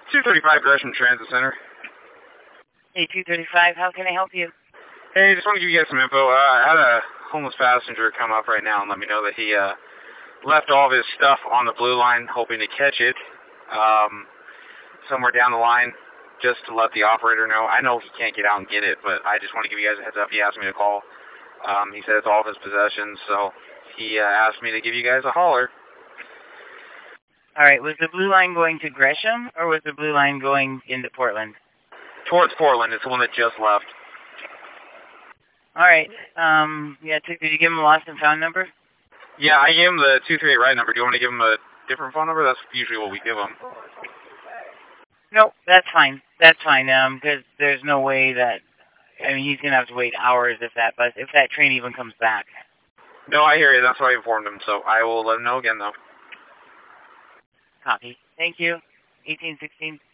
235 Gresham Transit Center. Hey, 235, how can I help you? Hey, just want to give you guys some info. I had a homeless passenger come up right now and let me know that he left all of his stuff on the blue line, hoping to catch it somewhere down the line, just to let the operator know. I know he can't get out and get it, but I just want to give you guys a heads up. He asked me to call. He said it's all of his possessions, so he asked me to give you guys a holler. All right, was the blue line going to Gresham, or was the blue line going into Portland? Towards Portland. It's the one that just left. All right. Yeah, did you give him a lost and found number? Yeah, I gave him the 238 right number. Do you want me to give him a different phone number? That's usually what we give him. No, that's fine. That's fine. Because there's no way that, I mean, he's gonna have to wait hours if that train even comes back. No, I hear you. That's why I informed him. So I will let him know again, though. Copy. Thank you. 1816.